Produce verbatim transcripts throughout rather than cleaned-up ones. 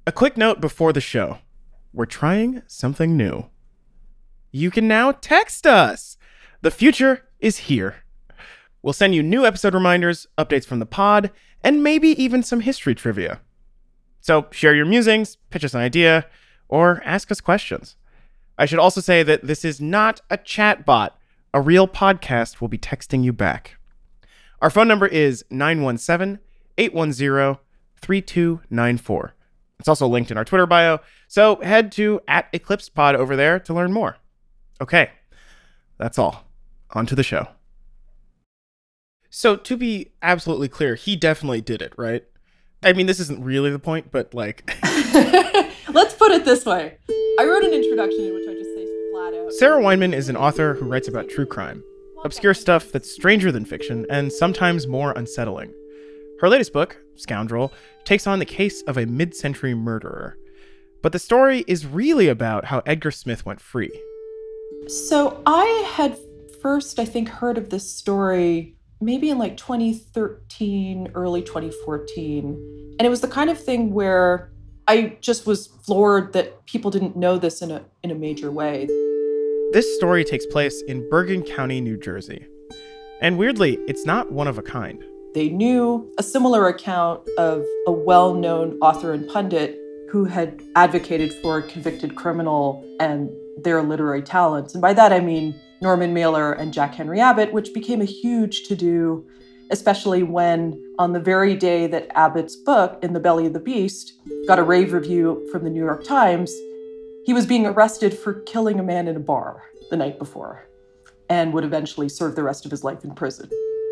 A quick note before the show. We're trying something new. You can now text us. The future is here. We'll send you new episode reminders, updates from the pod, and maybe even some history trivia. So share your musings, pitch us an idea, or ask us questions. I should also say that this is not a chat bot. A real podcast will be texting you back. Our phone number is nine one seven, eight one zero, three two nine four. It's also linked in our Twitter bio, so head to at EclipsedPod over there to learn more. Okay, that's all. On to the show. So to be absolutely clear, he definitely did it, right? I mean, this isn't really the point, but like... Let's put it this way. I wrote an introduction in which I just say flat out... Sarah Weinman is an author who writes about true crime, obscure stuff that's stranger than fiction and sometimes more unsettling. Her latest book, Scoundrel, takes on the case of a mid-century murderer. But the story is really about how Edgar Smith went free. So I had first, I think, heard of this story maybe in like twenty thirteen, early twenty fourteen. And it was the kind of thing where I just was floored that people didn't know this in a in a major way. This story takes place in Bergen County, New Jersey. And weirdly, it's not one of a kind. They knew a similar account of a well-known author and pundit who had advocated for a convicted criminal and their literary talents. And by that, I mean Norman Mailer and Jack Henry Abbott, which became a huge to-do, especially when on the very day that Abbott's book, In the Belly of the Beast, got a rave review from the New York Times, he was being arrested for killing a man in a bar the night before and would eventually serve the rest of his life in prison.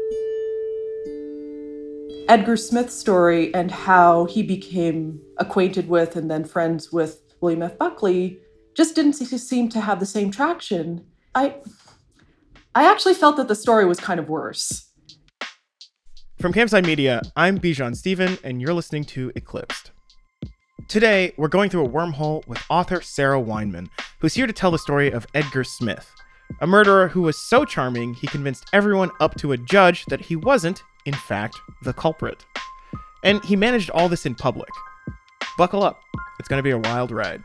Edgar Smith's story and how he became acquainted with and then friends with William F. Buckley just didn't seem to have the same traction. I, I actually felt that the story was kind of worse. From Campside Media, I'm Bijan Stephen, and you're listening to Eclipsed. Today, we're going through a wormhole with author Sarah Weinman, who's here to tell the story of Edgar Smith, a murderer who was so charming he convinced everyone up to a judge that he wasn't, in fact, the culprit. And he managed all this in public. Buckle up. It's going to be a wild ride.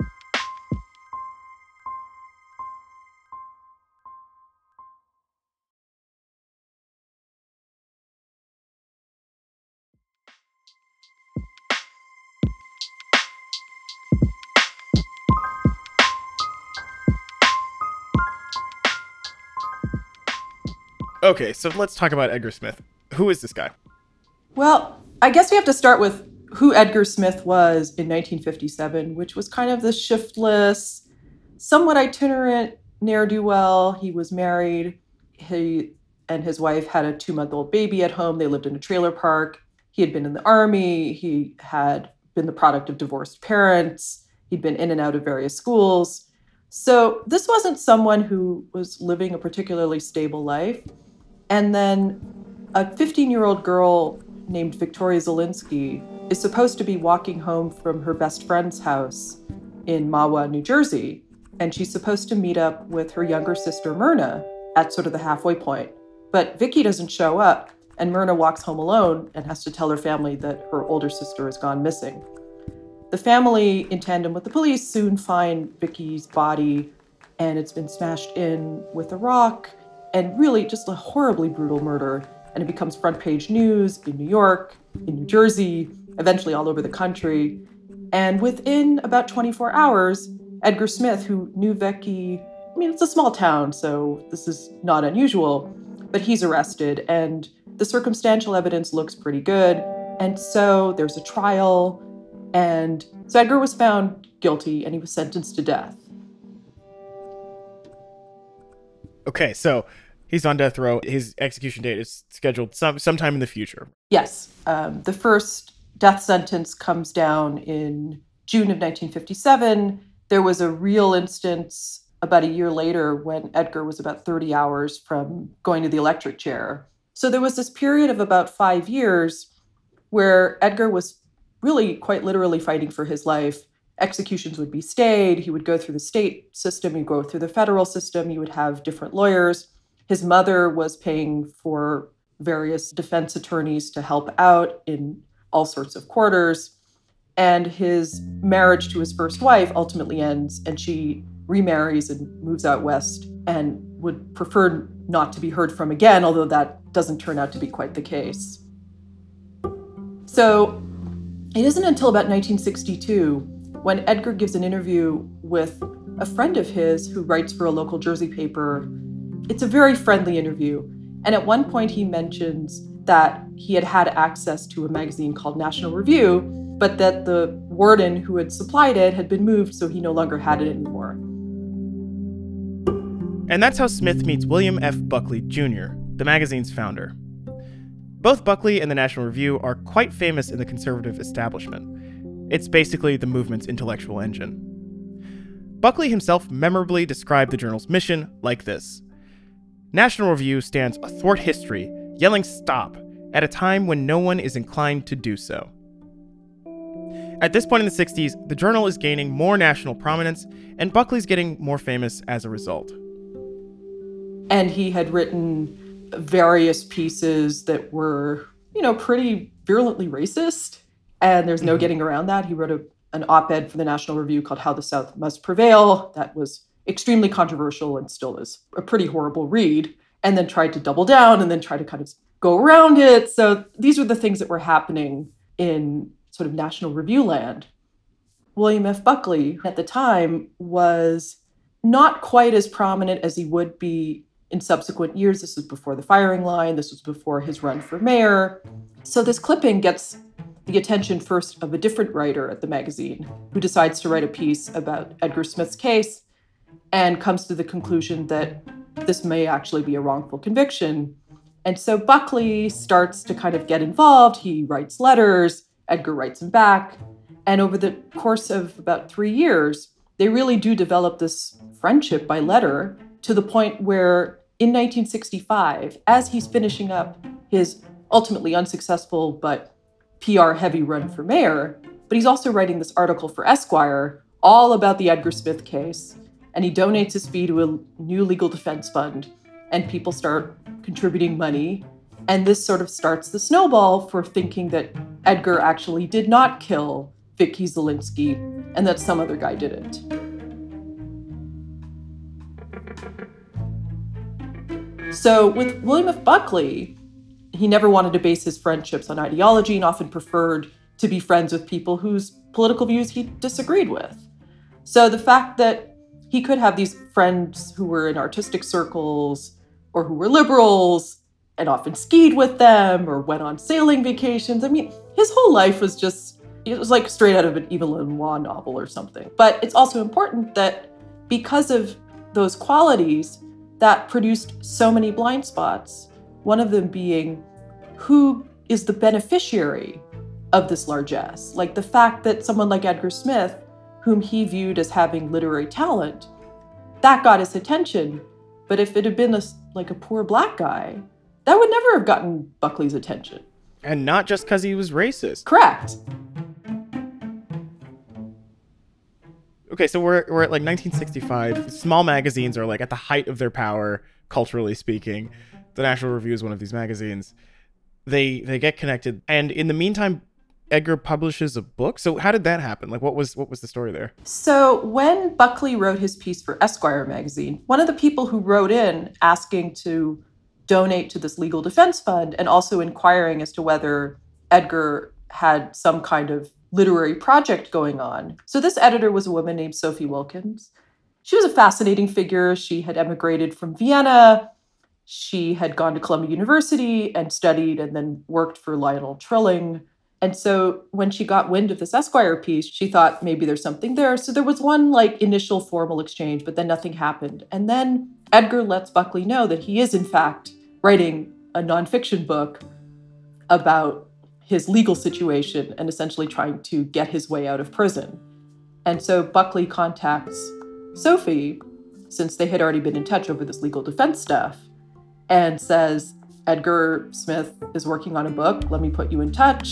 Okay, so let's talk about Edgar Smith. Who is this guy? Well, I guess we have to start with who Edgar Smith was in nineteen fifty-seven, which was kind of the shiftless, somewhat itinerant ne'er-do-well. He was married. He and his wife had a two-month-old baby at home. They lived in a trailer park. He had been in the army. He had been the product of divorced parents. He'd been in and out of various schools. So this wasn't someone who was living a particularly stable life. And then a fifteen-year-old girl named Victoria Zelinsky is supposed to be walking home from her best friend's house in Mahwah, New Jersey. And she's supposed to meet up with her younger sister, Myrna, at sort of the halfway point. But Vicky doesn't show up, and Myrna walks home alone and has to tell her family that her older sister has gone missing. The family, in tandem with the police, soon find Vicky's body, and it's been smashed in with a rock, and really just a horribly brutal murder. And it becomes front page news in New York, in New Jersey, eventually all over the country. And within about twenty-four hours, Edgar Smith, who knew Vicky, I mean, it's a small town, so this is not unusual, but he's arrested, and the circumstantial evidence looks pretty good. And so there's a trial, and so Edgar was found guilty, and he was sentenced to death. Okay, so he's on death row. His execution date is scheduled some sometime in the future. Yes. Um, the first death sentence comes down in June of nineteen fifty-seven. There was a real instance about a year later when Edgar was about thirty hours from going to the electric chair. So there was this period of about five years where Edgar was really quite literally fighting for his life. Executions would be stayed. He would go through the state system. He'd go through the federal system. He would have different lawyers. His mother was paying for various defense attorneys to help out in all sorts of quarters. And his marriage to his first wife ultimately ends, and she remarries and moves out west and would prefer not to be heard from again, although that doesn't turn out to be quite the case. So it isn't until about nineteen sixty-two when Edgar gives an interview with a friend of his who writes for a local Jersey paper. It's a very friendly interview. And at one point he mentions that he had had access to a magazine called National Review, but that the warden who had supplied it had been moved, so he no longer had it anymore. And that's how Smith meets William F. Buckley Junior, the magazine's founder. Both Buckley and the National Review are quite famous in the conservative establishment. It's basically the movement's intellectual engine. Buckley himself memorably described the journal's mission like this: National Review stands athwart history, yelling stop, at a time when no one is inclined to do so. At this point in the sixties, the journal is gaining more national prominence, and Buckley's getting more famous as a result. And he had written various pieces that were, you know, pretty virulently racist, and there's no mm-hmm. getting around that. He wrote a, an op-ed for the National Review called How the South Must Prevail that was extremely controversial and still is a pretty horrible read, and then tried to double down and then try to kind of go around it. So these were the things that were happening in sort of National Review land. William F. Buckley at the time was not quite as prominent as he would be in subsequent years. This was before the firing line. This was before his run for mayor. So this clipping gets the attention first of a different writer at the magazine who decides to write a piece about Edgar Smith's case and comes to the conclusion that this may actually be a wrongful conviction. And so Buckley starts to kind of get involved. He writes letters. Edgar writes him back. And over the course of about three years, they really do develop this friendship by letter to the point where in nineteen sixty-five, as he's finishing up his ultimately unsuccessful but P R-heavy run for mayor, but he's also writing this article for Esquire all about the Edgar Smith case, and he donates his fee to a new legal defense fund, and people start contributing money, and this sort of starts the snowball for thinking that Edgar actually did not kill Vicky Zielinski and that some other guy did it. So with William F. Buckley, he never wanted to base his friendships on ideology and often preferred to be friends with people whose political views he disagreed with. So the fact that he could have these friends who were in artistic circles or who were liberals and often skied with them or went on sailing vacations. I mean, his whole life was just, it was like straight out of an Evelyn Waugh novel or something. But it's also important that because of those qualities, that produced so many blind spots, one of them being who is the beneficiary of this largesse. Like the fact that someone like Edgar Smith, whom he viewed as having literary talent, that got his attention. But if it had been a, like a poor black guy, that would never have gotten Buckley's attention. And not just because he was racist. Correct. Okay, so we're we're at like nineteen sixty-five. Small magazines are like at the height of their power, culturally speaking. The National Review is one of these magazines. They they get connected, and in the meantime, Edgar publishes a book. So how did that happen? Like, what was what was the story there? So when Buckley wrote his piece for Esquire magazine, one of the people who wrote in asking to donate to this legal defense fund and also inquiring as to whether Edgar had some kind of literary project going on. So this editor was a woman named Sophie Wilkins. She was a fascinating figure. She had emigrated from Vienna. She had gone to Columbia University and studied and then worked for Lionel Trilling. And so when she got wind of this Esquire piece, she thought maybe there's something there. So there was one like initial formal exchange, but then nothing happened. And then Edgar lets Buckley know that he is in fact writing a nonfiction book about his legal situation and essentially trying to get his way out of prison. And so Buckley contacts Sophie, since they had already been in touch over this legal defense stuff, and says, Edgar Smith is working on a book. Let me put you in touch.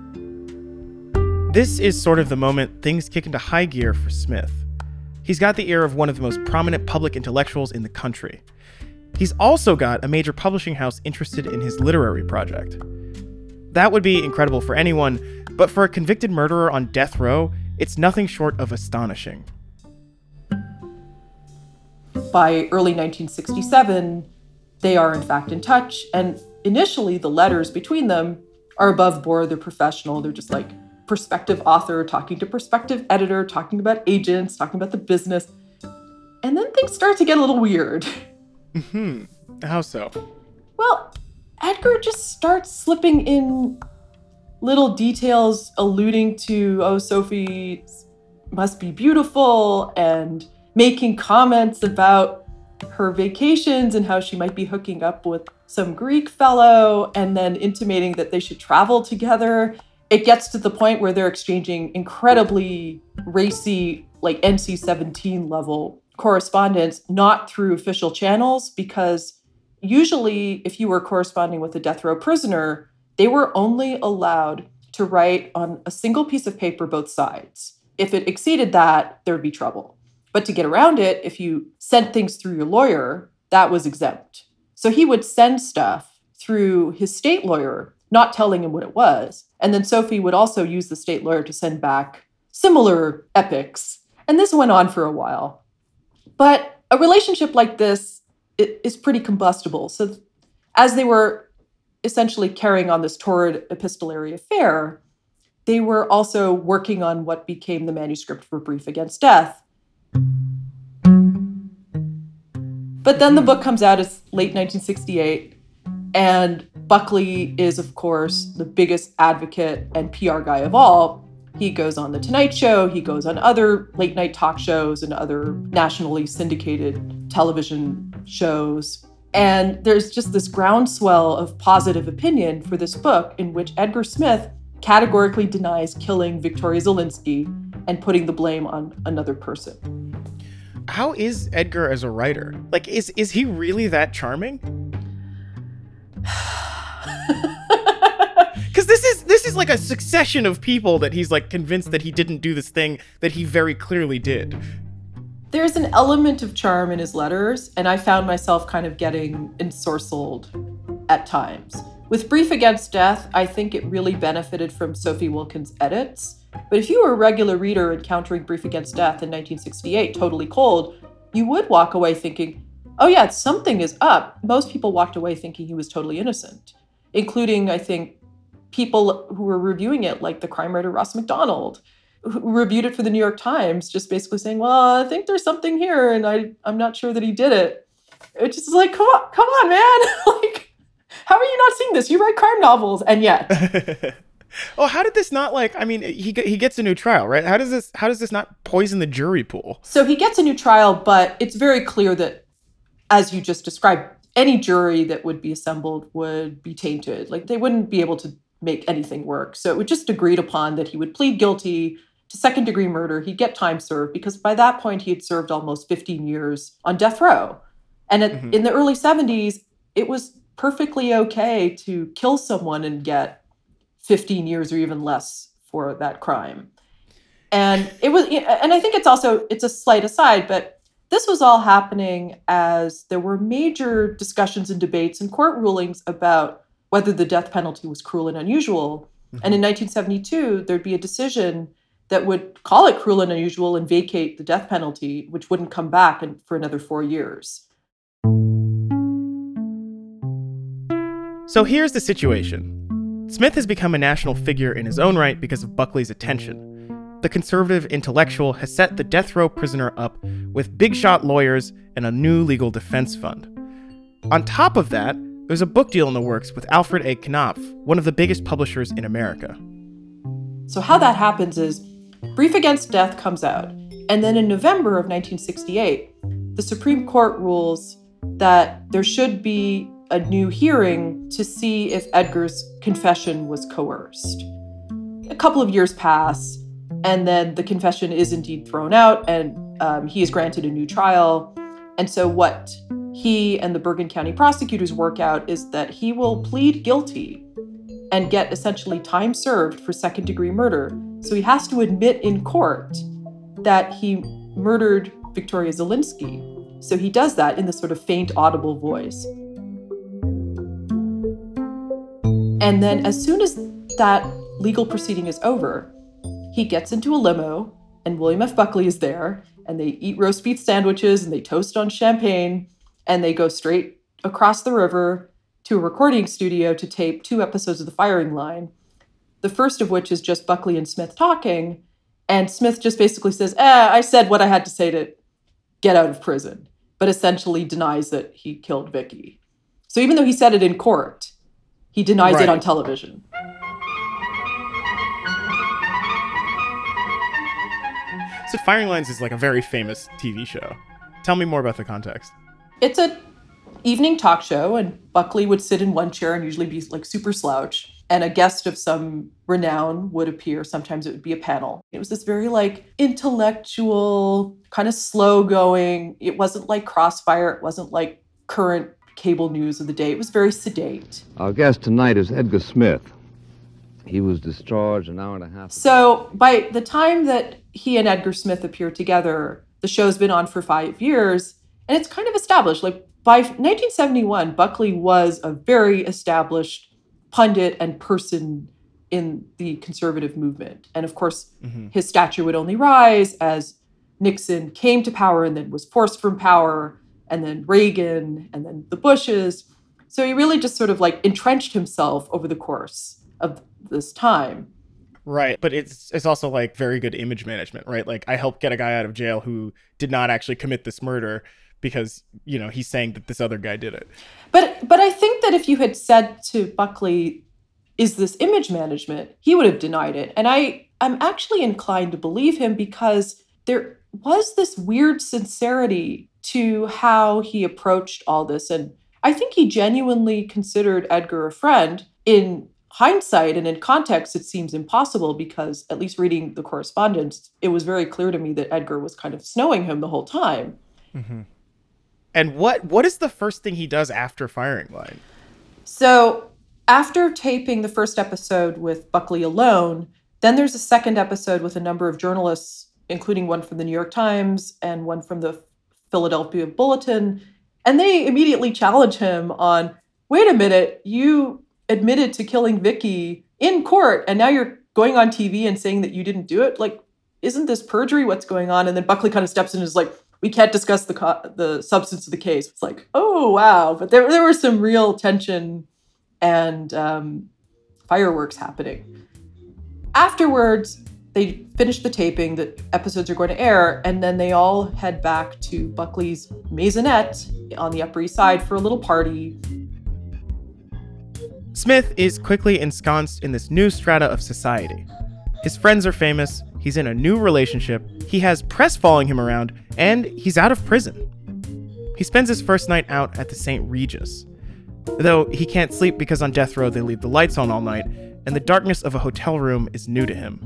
This is sort of the moment things kick into high gear for Smith. He's got the ear of one of the most prominent public intellectuals in the country. He's also got a major publishing house interested in his literary project. That would be incredible for anyone, But for a convicted murderer on death row, it's nothing short of astonishing. By early nineteen sixty-seven, they are in fact in touch, and initially the letters between them are above board, they're professional, they're just like prospective author talking to prospective editor, talking about agents, talking about the business. And then things start to get a little weird. Hmm. How so? Well, Edgar just starts slipping in little details alluding to, oh, Sophie must be beautiful, and making comments about her vacations and how she might be hooking up with some Greek fellow, and then intimating that they should travel together. It gets to the point where they're exchanging incredibly racy, like N C seventeen level correspondence, not through official channels, because usually if you were corresponding with a death row prisoner, they were only allowed to write on a single piece of paper both sides. If it exceeded that, there would be trouble. But to get around it, if you sent things through your lawyer, that was exempt. So he would send stuff through his state lawyer, not telling him what it was. And then Sophie would also use the state lawyer to send back similar epics. And this went on for a while. But a relationship like this is pretty combustible. So as they were essentially carrying on this torrid epistolary affair, they were also working on what became the manuscript for Brief Against Death. But then the book comes out, it's late nineteen sixty-eight, and Buckley is, of course, the biggest advocate and P R guy of all. He goes on The Tonight Show, he goes on other late-night talk shows and other nationally syndicated television shows. And there's just this groundswell of positive opinion for this book in which Edgar Smith categorically denies killing Victoria Zelinsky and putting the blame on another person. How is Edgar as a writer? Like, is is he really that charming? Because this is this is like a succession of people that he's like convinced that he didn't do this thing that he very clearly did. There's an element of charm in his letters, and I found myself kind of getting ensorcelled at times. With Brief Against Death, I think it really benefited from Sophie Wilkins' edits. But if you were a regular reader encountering Brief Against Death in nineteen sixty-eight, totally cold, you would walk away thinking, oh yeah, something is up. Most people walked away thinking he was totally innocent, including, I think, people who were reviewing it, like the crime writer Ross MacDonald, who reviewed it for the New York Times, just basically saying, well, I think there's something here, and I, I'm not sure that he did it. It's just like, come on, come on, man. Like, how are you not seeing this? You write crime novels, and yet... Oh, how did this not like? I mean, he he gets a new trial, right? How does this how does this not poison the jury pool? So he gets a new trial, but it's very clear that, as you just described, any jury that would be assembled would be tainted. Like, they wouldn't be able to make anything work. So it was just agreed upon that he would plead guilty to second degree murder. He'd get time served because by that point he had served almost fifteen years on death row. And at, mm-hmm. in the early seventies, it was perfectly okay to kill someone and get fifteen years or even less for that crime. And it was, and I think it's also, it's a slight aside, but this was all happening as there were major discussions and debates and court rulings about whether the death penalty was cruel and unusual. Mm-hmm. And in nineteen seventy-two, there'd be a decision that would call it cruel and unusual and vacate the death penalty, which wouldn't come back in, for another four years. So here's the situation. Smith has become a national figure in his own right because of Buckley's attention. The conservative intellectual has set the death row prisoner up with big shot lawyers and a new legal defense fund. On top of that, there's a book deal in the works with Alfred A. Knopf, one of the biggest publishers in America. So how that happens is Brief Against Death comes out, and then in November of nineteen sixty-eight, the Supreme Court rules that there should be a new hearing to see if Edgar's confession was coerced. A couple of years pass, and then the confession is indeed thrown out, and um, he is granted a new trial. And so what he and the Bergen County prosecutors work out is that he will plead guilty and get essentially time served for second-degree murder. So he has to admit in court that he murdered Victoria Zelinsky. So he does that in this sort of faint, audible voice. And then as soon as that legal proceeding is over, he gets into a limo, and William F. Buckley is there, and they eat roast beef sandwiches, and they toast on champagne, and they go straight across the river to a recording studio to tape two episodes of The Firing Line, the first of which is just Buckley and Smith talking, and Smith just basically says, eh, I said what I had to say to get out of prison, but essentially denies that he killed Vicky. So even though he said it in court, he denies Right. it on television. So Firing Lines is like a very famous T V show. Tell me more about the context. It's a evening talk show, and Buckley would sit in one chair and usually be like super slouch, and a guest of some renown would appear. Sometimes it would be a panel. It was this very like intellectual, kind of slow going. It wasn't like Crossfire. It wasn't like current cable news of the day. It was very sedate. Our guest tonight is Edgar Smith. He was discharged an hour and a half ago. So by the time that he and Edgar Smith appeared together, the show's been on for five years, and it's kind of established. Like by nineteen seventy-one, Buckley was a very established pundit and person in the conservative movement. And of course, mm-hmm. his stature would only rise as Nixon came to power and then was forced from power, and then Reagan, and then the Bushes. So he really just sort of like entrenched himself over the course of this time. Right. But it's it's also like very good image management, right? Like I helped get a guy out of jail who did not actually commit this murder because, you know, he's saying that this other guy did it. But but I think that if you had said to Buckley, is this image management, he would have denied it. And I, I'm actually inclined to believe him because there was this weird sincerity to how he approached all this. And I think he genuinely considered Edgar a friend. In hindsight and in context, it seems impossible because, at least reading the correspondence, it was very clear to me that Edgar was kind of snowing him the whole time. Mm-hmm. And what what is the first thing he does after Firing Line? So after taping the first episode with Buckley alone, then there's a second episode with a number of journalists, including one from the New York Times and one from the Philadelphia Bulletin. And they immediately challenge him on, wait a minute, you admitted to killing Vicky in court, and now you're going on T V and saying that you didn't do it? Like, isn't this perjury? What's going on? And then Buckley kind of steps in and is like, we can't discuss the co- the substance of the case. It's like, oh, wow. But there, there was some real tension and um, fireworks happening. Afterwards, they finish the taping, the episodes are going to air, and then they all head back to Buckley's maisonette on the Upper East Side for a little party. Smith is quickly ensconced in this new strata of society. His friends are famous, he's in a new relationship, he has press following him around, and he's out of prison. He spends his first night out at the Saint Regis. Though he can't sleep because on death row they leave the lights on all night, and the darkness of a hotel room is new to him.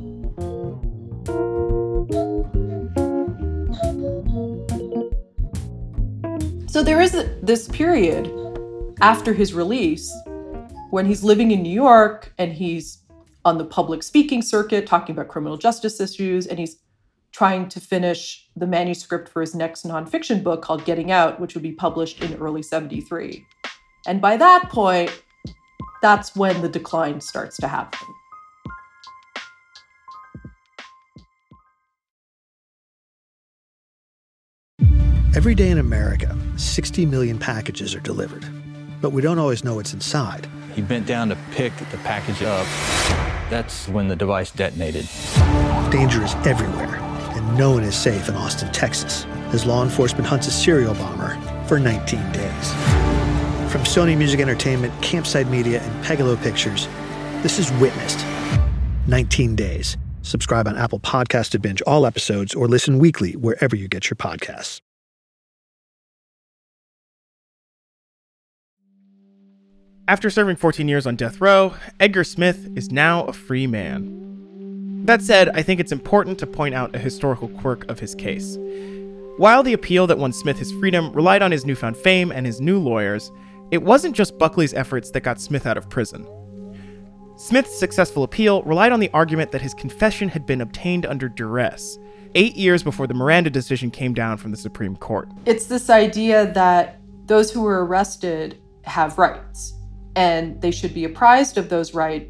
So there is this period after his release when he's living in New York and he's on the public speaking circuit talking about criminal justice issues, and he's trying to finish the manuscript for his next nonfiction book called Getting Out, which would be published in early seventy-three. And by that point, that's when the decline starts to happen. Every day in America, sixty million packages are delivered, but we don't always know what's inside. He bent down to pick the package up. That's when the device detonated. Danger is everywhere, and no one is safe in Austin, Texas, as law enforcement hunts a serial bomber for nineteen days. From Sony Music Entertainment, Campside Media, and Pegalo Pictures, this is Witnessed. nineteen days. Subscribe on Apple Podcasts to binge all episodes or listen weekly wherever you get your podcasts. After serving fourteen years on death row, Edgar Smith is now a free man. That said, I think it's important to point out a historical quirk of his case. While the appeal that won Smith his freedom relied on his newfound fame and his new lawyers, it wasn't just Buckley's efforts that got Smith out of prison. Smith's successful appeal relied on the argument that his confession had been obtained under duress, eight years before the Miranda decision came down from the Supreme Court. It's this idea that those who were arrested have rights, and they should be apprised of those rights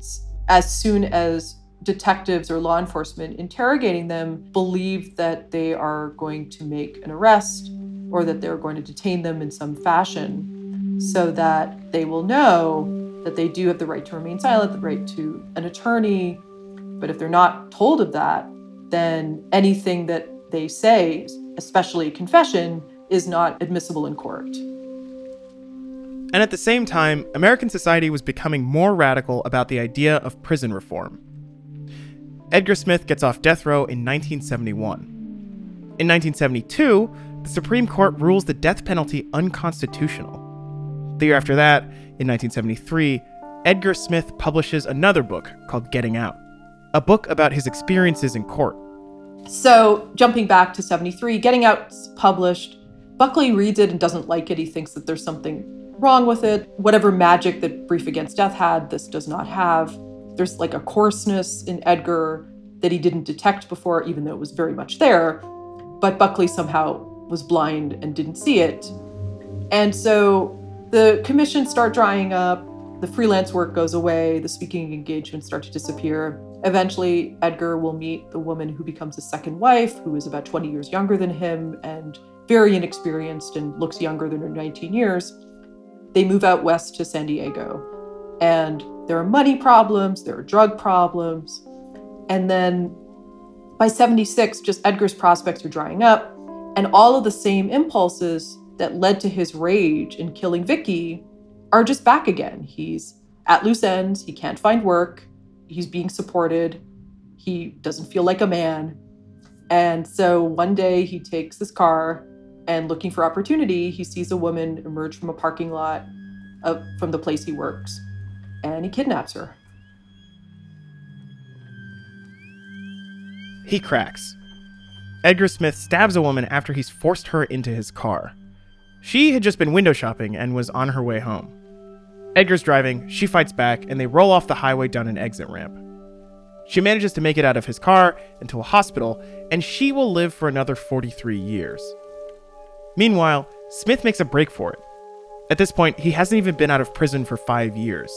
as soon as detectives or law enforcement interrogating them believe that they are going to make an arrest or that they're going to detain them in some fashion, so that they will know that they do have the right to remain silent, the right to an attorney. But if they're not told of that, then anything that they say, especially a confession, is not admissible in court. And at the same time, American society was becoming more radical about the idea of prison reform. Edgar Smith gets off death row in nineteen seventy-one. In nineteen seventy-two, the Supreme Court rules the death penalty unconstitutional. The year after that, in nineteen seventy-three, Edgar Smith publishes another book called Getting Out, a book about his experiences in court. So, jumping back to seventy-three, Getting Out's published. Buckley reads it and doesn't like it. He thinks that there's something wrong with it. Whatever magic that Brief Against Death had, this does not have. There's like a coarseness in Edgar that he didn't detect before, even though it was very much there. But Buckley somehow was blind and didn't see it. And so the commissions start drying up, the freelance work goes away, the speaking engagements start to disappear. Eventually, Edgar will meet the woman who becomes his second wife, who is about twenty years younger than him and very inexperienced and looks younger than her nineteen years. They move out west to San Diego. And there are money problems, there are drug problems. And then by seventy-six, just Edgar's prospects are drying up. And all of the same impulses that led to his rage in killing Vicky are just back again. He's at loose ends, he can't find work, he's being supported, he doesn't feel like a man. And so one day he takes his car and looking for opportunity, he sees a woman emerge from a parking lot of, from the place he works, and he kidnaps her. He cracks. Edgar Smith stabs a woman after he's forced her into his car. She had just been window shopping and was on her way home. Edgar's driving, she fights back, and they roll off the highway down an exit ramp. She manages to make it out of his car and to a hospital, and she will live for another forty-three years. Meanwhile, Smith makes a break for it. At this point, he hasn't even been out of prison for five years.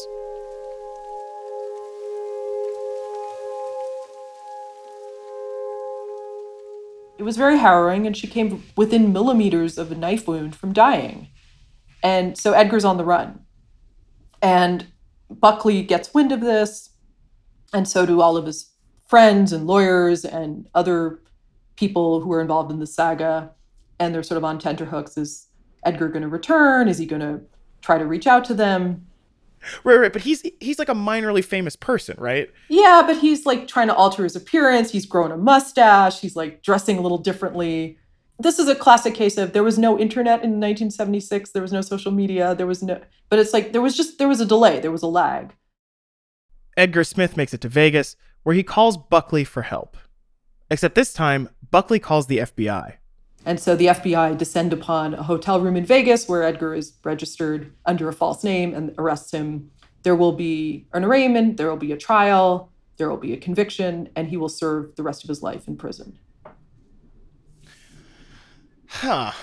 It was very harrowing, and she came within millimeters of a knife wound from dying. And so Edgar's on the run. And Buckley gets wind of this, and so do all of his friends and lawyers and other people who are involved in the saga. And they're sort of on tenterhooks. Is Edgar going to return? Is he going to try to reach out to them? Right, right, but he's he's like a minorly famous person, right? Yeah, but he's like trying to alter his appearance. He's grown a mustache. He's like dressing a little differently. This is a classic case of there was no internet in nineteen seventy-six. There was no social media. There was no, but it's like there was just, there was a delay. There was a lag. Edgar Smith makes it to Vegas, where he calls Buckley for help. Except this time, Buckley calls the F B I. And so the F B I descend upon a hotel room in Vegas where Edgar is registered under a false name and arrests him. There will be an arraignment, there will be a trial, there will be a conviction, and he will serve the rest of his life in prison. Huh.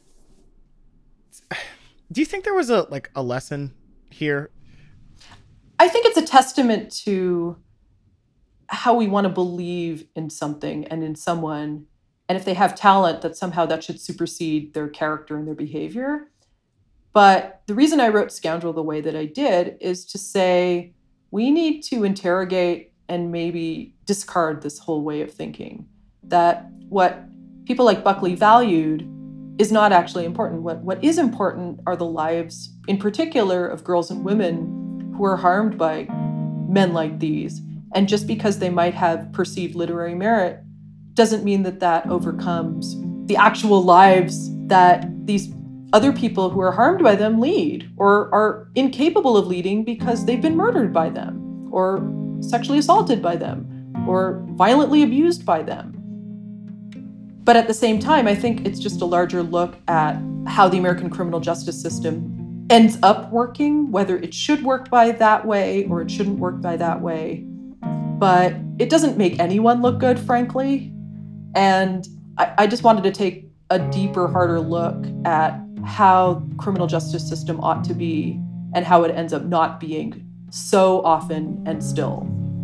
Do you think there was a like a lesson here? I think it's a testament to how we want to believe in something and in someone. And if they have talent, that somehow that should supersede their character and their behavior. But the reason I wrote Scoundrel the way that I did is to say, we need to interrogate and maybe discard this whole way of thinking. That what people like Buckley valued is not actually important. What, what is important are the lives, in particular, of girls and women who are harmed by men like these. And just because they might have perceived literary merit doesn't mean that that overcomes the actual lives that these other people who are harmed by them lead or are incapable of leading because they've been murdered by them or sexually assaulted by them or violently abused by them. But at the same time, I think it's just a larger look at how the American criminal justice system ends up working, whether it should work by that way or it shouldn't work by that way. But it doesn't make anyone look good, frankly. And I, I just wanted to take a deeper, harder look at how criminal justice system ought to be and how it ends up not being so often and still.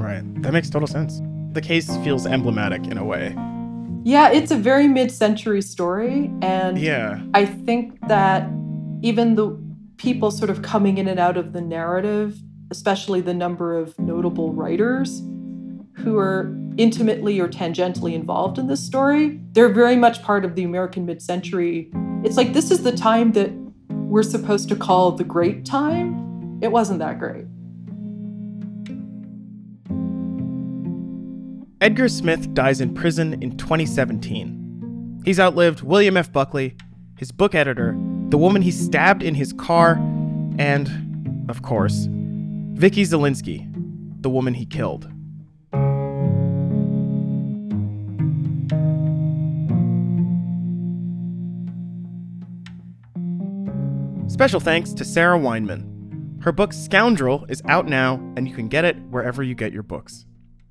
Right. That makes total sense. The case feels emblematic in a way. Yeah, it's a very mid-century story, and Yeah. I think that even the people sort of coming in and out of the narrative, especially the number of notable writers who are intimately or tangentially involved in this story, they're very much part of the American mid-century. It's like this is the time that we're supposed to call the great time. It wasn't that great. Edgar Smith dies in prison in twenty seventeen. He's outlived William F. Buckley, his book editor, the woman he stabbed in his car, and, of course, Vicky Zielinski, the woman he killed. Special thanks to Sarah Weinman. Her book Scoundrel is out now, and you can get it wherever you get your books.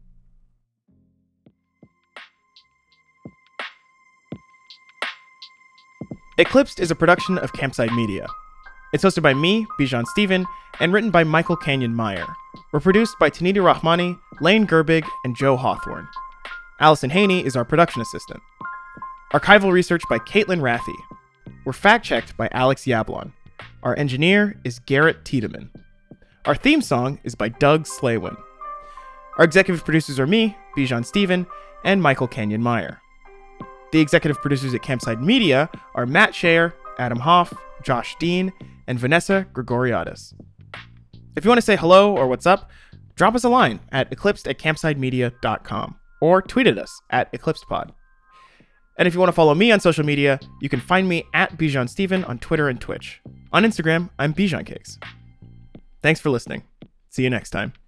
Eclipsed is a production of Campside Media. It's hosted by me, Bijan Stephen, and written by Michael Canyon Meyer. We're produced by Tanita Rahmani, Lane Gerbig, and Joe Hawthorne. Allison Haney is our production assistant. Archival research by Caitlin Rathie. We're fact-checked by Alex Yablon. Our engineer is Garrett Tiedemann. Our theme song is by Doug Slaywin. Our executive producers are me, Bijan Stephen, and Michael Canyon Meyer. The executive producers at Campside Media are Matt Shayer, Adam Hoff, Josh Dean, and Vanessa Gregoriadis. If you want to say hello or what's up, drop us a line at eclipsed at campsidemedia dot com or tweet at us at eclipsedpod. And if you want to follow me on social media, you can find me at Bijan Stephen on Twitter and Twitch. On Instagram, I'm Bijan Cakes. Thanks for listening. See you next time.